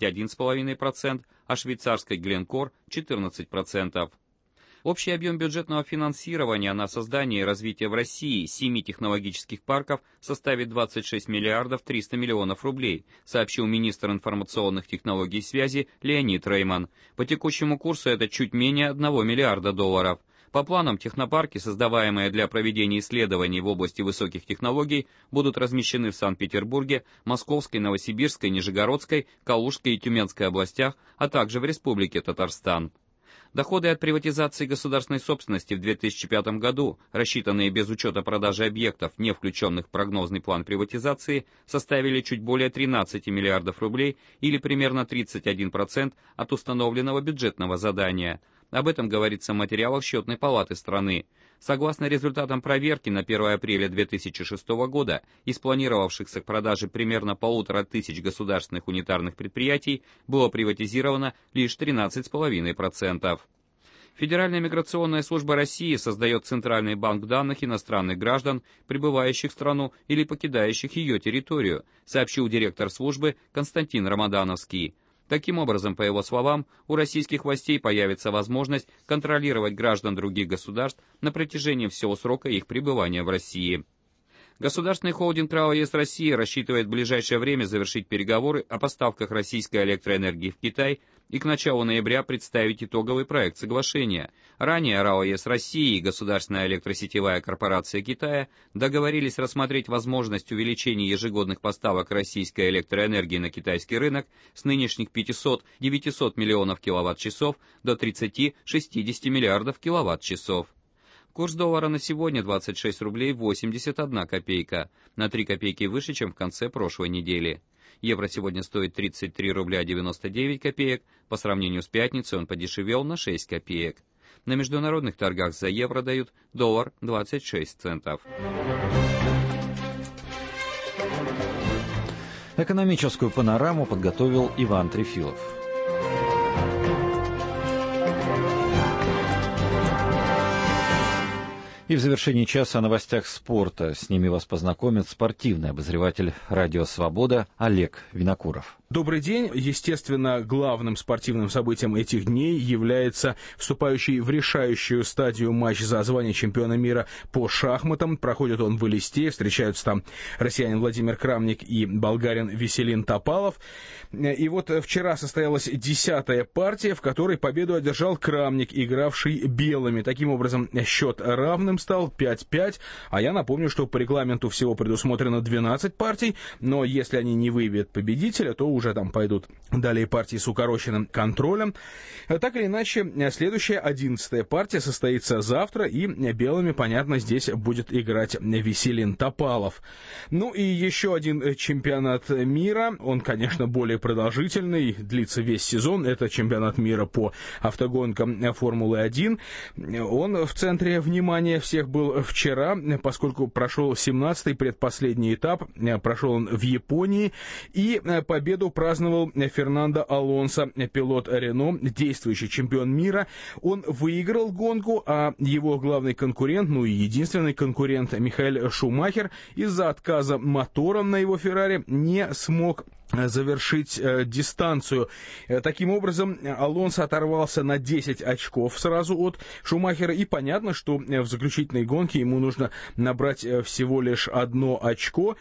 21,5%, а швейцарской «Гленкор» 14%. Общий объем бюджетного финансирования на создание и развитие в России 7 технологических парков составит 26 миллиардов 300 миллионов рублей, сообщил министр информационных технологий и связи Леонид Рейман. По текущему курсу это чуть менее 1 миллиарда долларов. По планам, технопарки, создаваемые для проведения исследований в области высоких технологий, будут размещены в Санкт-Петербурге, Московской, Новосибирской, Нижегородской, Калужской и Тюменской областях, а также в Республике Татарстан. Доходы от приватизации государственной собственности в 2005 году, рассчитанные без учета продажи объектов, не включенных в прогнозный план приватизации, составили чуть более 13 миллиардов рублей или примерно 31% от установленного бюджетного задания. Об этом говорится в материалах Счетной палаты страны. Согласно результатам проверки на 1 апреля 2006 года, из планировавшихся к продаже примерно 1500 государственных унитарных предприятий было приватизировано лишь 13,5%. Федеральная миграционная служба России создает центральный банк данных иностранных граждан, прибывающих в страну или покидающих ее территорию, сообщил директор службы Константин Рамадановский. Таким образом, по его словам, у российских властей появится возможность контролировать граждан других государств на протяжении всего срока их пребывания в России. Государственный холдинг РАО ЕС Россия рассчитывает в ближайшее время завершить переговоры о поставках российской электроэнергии в Китай и к началу ноября представить итоговый проект соглашения. Ранее РАО ЕС России и Государственная электросетевая корпорация Китая договорились рассмотреть возможность увеличения ежегодных поставок российской электроэнергии на китайский рынок с нынешних 500-900 миллионов киловатт-часов до 30-60 миллиардов киловатт-часов. Курс доллара на сегодня 26 рублей 81 копейка, на 3 копейки выше, чем в конце прошлой недели. Евро сегодня стоит 33 рубля 99 копеек, по сравнению с пятницей он подешевел на 6 копеек. На международных торгах за евро дают доллар 26 центов. Экономическую панораму подготовил Иван Трефилов. И в завершении часа о новостях спорта. С ними вас познакомит спортивный обозреватель «Радио Свобода» Олег Винокуров. Добрый день. Естественно, главным спортивным событием этих дней является вступающий в решающую стадию матч за звание чемпиона мира по шахматам. Проходит он в Элисте, встречаются там россиянин Владимир Крамник и болгарин Веселин Топалов. И вот вчера состоялась 10-я партия, в которой победу одержал Крамник, игравший белыми. Таким образом, счет равным стал 5-5. А я напомню, что по регламенту всего предусмотрено 12 партий, но если они не выявят победителя, то уже там пойдут далее партии с укороченным контролем. Так или иначе, следующая 11-я партия состоится завтра, и белыми, понятно, здесь будет играть Веселин Топалов. Ну и еще один чемпионат мира, он, конечно, более продолжительный, длится весь сезон, это чемпионат мира по автогонкам Формулы-1. Он в центре внимания всех был вчера, поскольку прошел 17-й предпоследний этап, прошел он в Японии, и победу праздновал Фернандо Алонсо, пилот Рено, действующий чемпион мира. Он выиграл гонку, а его главный конкурент, ну и единственный конкурент Михаэль Шумахер, из-за отказа мотора на его Феррари не смог завершить дистанцию. Таким образом, Алонсо оторвался на 10 очков сразу от Шумахера, и понятно, что в заключительной гонке ему нужно набрать всего лишь 1 очко,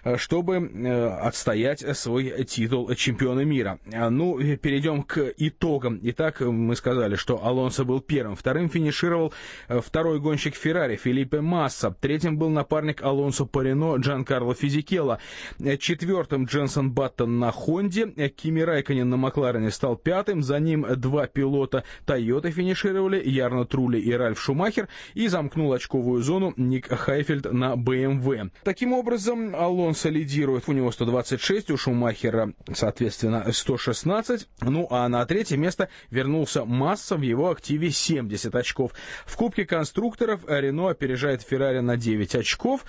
чтобы отстоять свой титул чемпиона мира. Ну, перейдем к итогам. Итак, мы сказали, что Алонсо был первым. Вторым финишировал второй гонщик Феррари Фелипе Масса. Третьим был напарник Алонсо по Рено Джанкарло Физикелло. Четвертым Дженсон Баттон на Хонде. Кими Райконен на Макларене стал 5-м. За ним 2 пилота Тойоты финишировали, Ярно Трули и Ральф Шумахер. И замкнул очковую зону Ник Хайфельд на БМВ. Таким образом, Алонсо лидирует. У него 126, у Шумахера, соответственно, 116. Ну, а на третье место вернулся Масса, в его активе 70 очков. В Кубке конструкторов Рено опережает Феррари на 9 очков.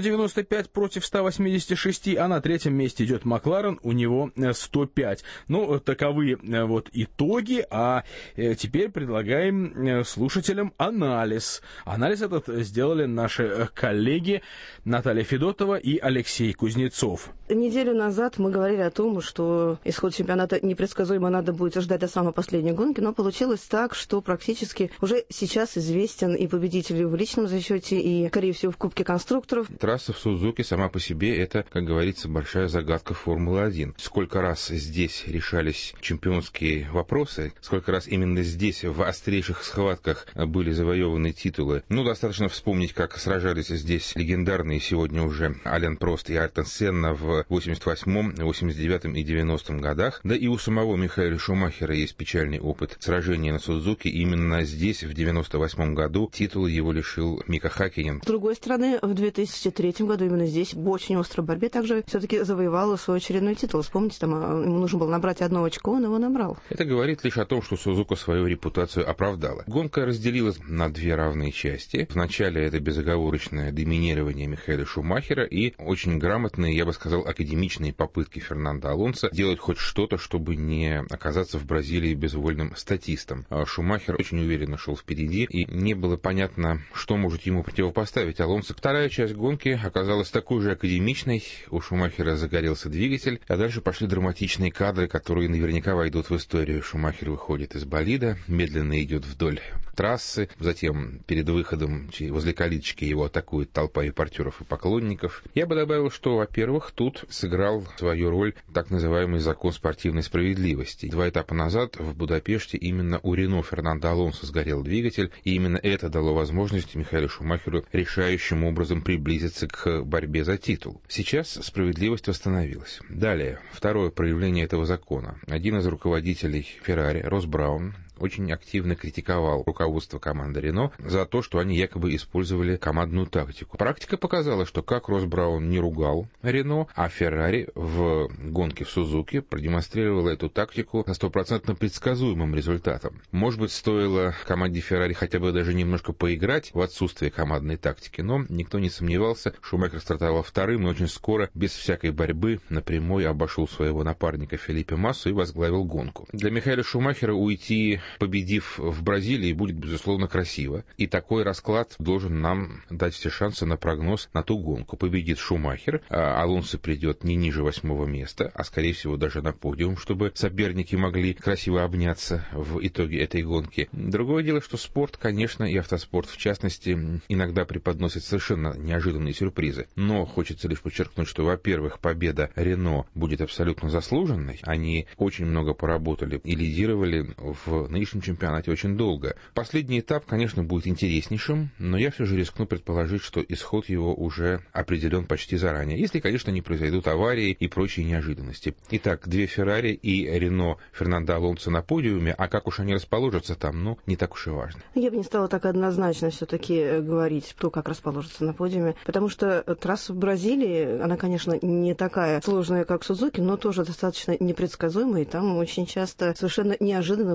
195 против 186. А на третьем месте идет Макларен, у него 105. Ну, таковы вот итоги, а теперь предлагаем слушателям анализ. Анализ этот сделали наши коллеги Наталья Федотова и Алексей Кузнецов. Неделю назад мы говорили о том, что исход чемпионата непредсказуемо, надо будет ждать до самой последней гонки, но получилось так, что практически уже сейчас известен и победитель в личном зачете, и, скорее всего, в Кубке конструкторов. Трасса в Сузуки сама по себе — это, как говорится, большая загадка Формулы-1. Сколько раз здесь решались чемпионские вопросы, сколько раз именно здесь в острейших схватках были завоеваны титулы. Ну, достаточно вспомнить, как сражались здесь легендарные сегодня уже Ален Прост и Айртон Сенна в 88-м, 89-м и 90-м годах. Да и у самого Михаэля Шумахера есть печальный опыт сражения на Сузуки. Именно здесь, в 98-м году, титула его лишил Мика Хаккинен. С другой стороны, в 2003 году именно здесь в очень острой борьбе также все-таки завоевал свой очередной титул. Вспомните, там ему нужно было набрать 1 очко, он его набрал. Это говорит лишь о том, что Сузука свою репутацию оправдала. Гонка разделилась на 2 равные части. Вначале это безоговорочное доминирование Михаэля Шумахера и очень грамотные, я бы сказал, академичные попытки Фернандо Алонсо делать хоть что-то, чтобы не оказаться в Бразилии безвольным статистом. Шумахер очень уверенно шел впереди, и не было понятно, что может ему противопоставить Алонсо. Вторая часть гонки оказалась такой же академичной. У Шумахера загорелся двигатель, а дальше пошли драматичные кадры, которые наверняка войдут в историю. Шумахер выходит из болида, медленно идет вдоль трассы, затем перед выходом возле калиточки его атакует толпа репортеров и поклонников. Я бы добавил, что, во-первых, тут сыграл свою роль так называемый закон спортивной справедливости. 2 этапа назад в Будапеште именно у Рено Фернандо Алонсо сгорел двигатель, и именно это дало возможность Михаэлю Шумахеру решающим образом приблизиться к борьбе за титул. Сейчас справедливость восстановилась. Далее, второе проявление этого закона. Один из руководителей Феррари, Росс Браун, очень активно критиковал руководство команды Рено за то, что они якобы использовали командную тактику. Практика показала, что как Росс Браун не ругал Рено, а Феррари в гонке в Сузуки продемонстрировала эту тактику со 100% предсказуемым результатом. Может быть, стоило команде Феррари хотя бы даже немножко поиграть в отсутствие командной тактики, но никто не сомневался. Шумахер стартовал вторым и очень скоро, без всякой борьбы, напрямую обошел своего напарника Фелипе Массу и возглавил гонку. Для Михаэля Шумахера уйти, победив в Бразилии, будет, безусловно, красиво. И такой расклад должен нам дать все шансы на прогноз на ту гонку. Победит Шумахер, Алонсо придет не ниже 8-го места, а, скорее всего, даже на подиум, чтобы соперники могли красиво обняться в итоге этой гонки. Другое дело, что спорт, конечно, и автоспорт, в частности, иногда преподносит совершенно неожиданные сюрпризы. Но хочется лишь подчеркнуть, что, во-первых, победа Рено будет абсолютно заслуженной. Они очень много поработали и лидировали в нынешнем чемпионате очень долго. Последний этап, конечно, будет интереснейшим, но я все же рискну предположить, что исход его уже определен почти заранее, если, конечно, не произойдут аварии и прочие неожиданности. Итак, 2 Феррари и Рено Фернандо Алонсо на подиуме, а как уж они расположатся там, ну, не так уж и важно. Я бы не стала так однозначно все-таки говорить, кто как расположится на подиуме, потому что трасса в Бразилии, она, конечно, не такая сложная, как Сузуки, но тоже достаточно непредсказуемая, и там очень часто совершенно неожиданно выигрывали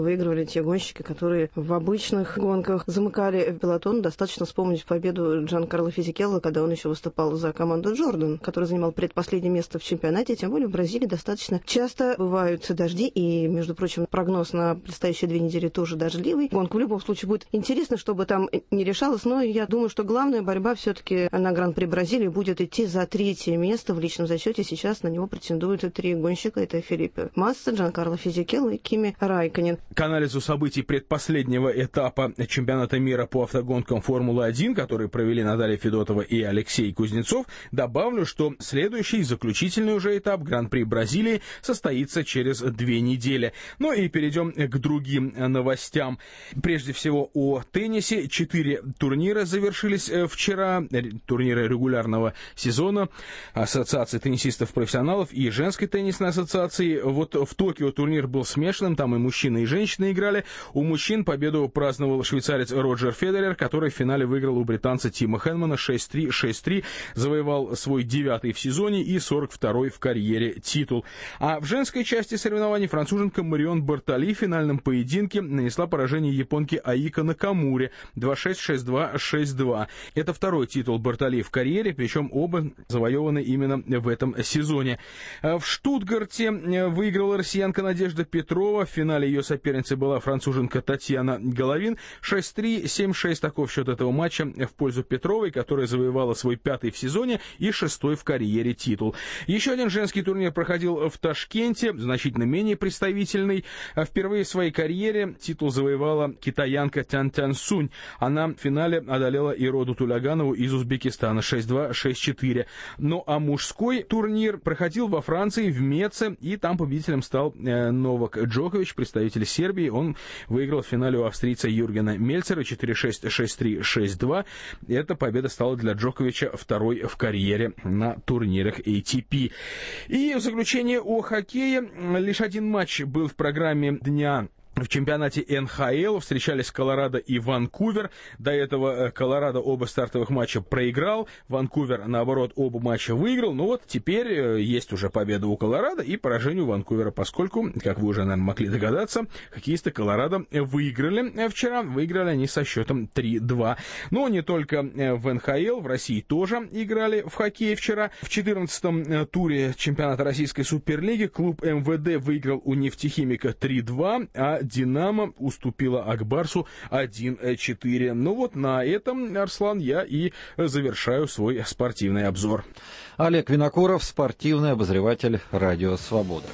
те гонщики, которые в обычных гонках замыкали пелотон. Достаточно вспомнить победу Джанкарло Физикелло, когда он еще выступал за команду Джордан, который занимал предпоследнее место в чемпионате. Тем более в Бразилии достаточно часто бывают дожди, и, между прочим, прогноз на предстоящие 2 недели тоже дождливый. Гонка в любом случае будет интересно, чтобы там не решалось, но я думаю, что главная борьба все-таки на Гран-при Бразилии будет идти за 3-е место в личном зачете. Сейчас на него претендуют 3 гонщика. Это Фелипе Масса, Джанкарло Физикелло и Кими Райконен. К анализу событий предпоследнего этапа чемпионата мира по автогонкам Формулы-1, который провели Наталья Федотова и Алексей Кузнецов, добавлю, что следующий, заключительный уже этап Гран-при Бразилии состоится через 2 недели. Ну и перейдем к другим новостям. Прежде всего о теннисе. 4 турнира завершились вчера. Турниры регулярного сезона Ассоциации теннисистов-профессионалов и Женской теннисной ассоциации. Вот в Токио турнир был смешанным, там и мужчины, и женщины играли. У мужчин победу праздновал швейцарец Роджер Федерер, который в финале выиграл у британца Тима Хэнмана 6-3, 6-3, завоевал свой 9-й в сезоне и 42-й в карьере титул. А в женской части соревнований француженка Марион Бартоли в финальном поединке нанесла поражение японке Аика Накамуре 2-6, 6-2, 6-2. Это 2-й титул Бартоли в карьере, причем оба завоеваны именно в этом сезоне. В Штутгарте выиграла россиянка Надежда Петрова. В финале ее соперницей была француженка Татьяна Головин. 6-3, 7-6 таков счет этого матча в пользу Петровой, которая завоевала свой 5-й в сезоне и 6-й в карьере титул. Еще один женский турнир проходил в Ташкенте, значительно менее представительный. Впервые в своей карьере титул завоевала китаянка Тян Тян Сунь. Она в финале одолела Ироду Туляганову из Узбекистана 6-2, 6-4. Ну а мужской турнир проходил во Франции, в Меце, и там победителем стал Новак Джокович, представитель Сербии. Он выиграл в финале у австрийца Юргена Мельцера 4-6, 6-3, 6-2. Эта победа стала для Джоковича 2-й в карьере на турнирах ATP. И в заключение о хоккее. Лишь один матч был в программе дня. В чемпионате НХЛ встречались Колорадо и Ванкувер. До этого Колорадо оба стартовых матча проиграл. Ванкувер, наоборот, оба матча выиграл. Но вот теперь есть уже победа у Колорадо и поражение у Ванкувера, поскольку, как вы уже, наверное, могли догадаться, хоккеисты Колорадо выиграли вчера. Выиграли они со счетом 3-2. Но не только в НХЛ, в России тоже играли в хоккей вчера. В 14-м туре чемпионата Российской Суперлиги клуб МВД выиграл у Нефтехимика 3-2, а «Динамо» уступила Акбарсу 1-4. Ну вот на этом, Арслан, я и завершаю свой спортивный обзор. Олег Винокуров, спортивный обозреватель «Радио Свобода».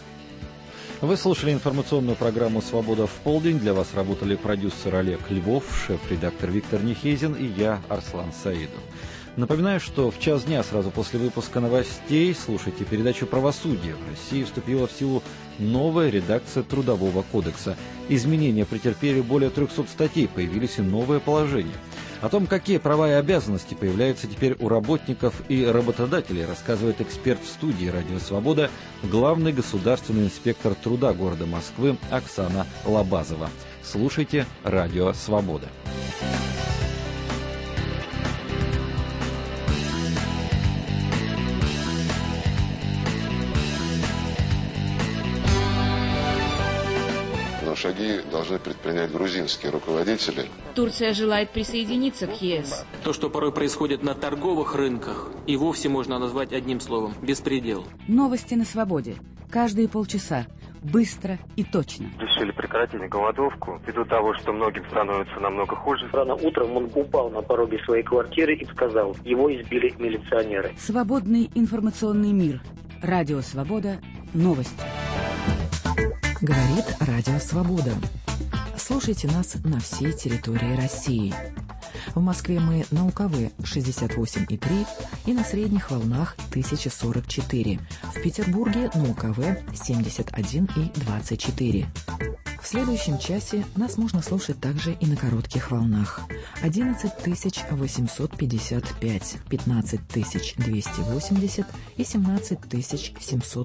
Вы слушали информационную программу «Свобода в полдень». Для вас работали продюсер Олег Львов, шеф-редактор Виктор Нехезин и я, Арслан Саидов. Напоминаю, что в час дня сразу после выпуска новостей слушайте передачу «Правосудие». В России вступила в силу новая редакция Трудового кодекса. Изменения претерпели более 300 статей, появились и новые положения. О том, какие права и обязанности появляются теперь у работников и работодателей, рассказывает эксперт в студии «Радио Свобода», главный государственный инспектор труда города Москвы Оксана Лобазова. Слушайте «Радио Свобода». Шаги должны предпринять грузинские руководители. Турция желает присоединиться к ЕС. То, что порой происходит на торговых рынках, и вовсе можно назвать одним словом – беспредел. Новости на свободе. Каждые полчаса. Быстро и точно. Решили прекратить голодовку ввиду того, что многим становится намного хуже. Рано утром он упал на пороге своей квартиры и сказал, его избили милиционеры. Свободный информационный мир. Радио Свобода. Новости. Говорит Радио Свобода. Слушайте нас на всей территории России. В Москве мы на УКВ 68,3 и на средних волнах 1044. В Петербурге на УКВ 71,24. В следующем часе нас можно слушать также и на коротких волнах. 11855, 15280 и 17700.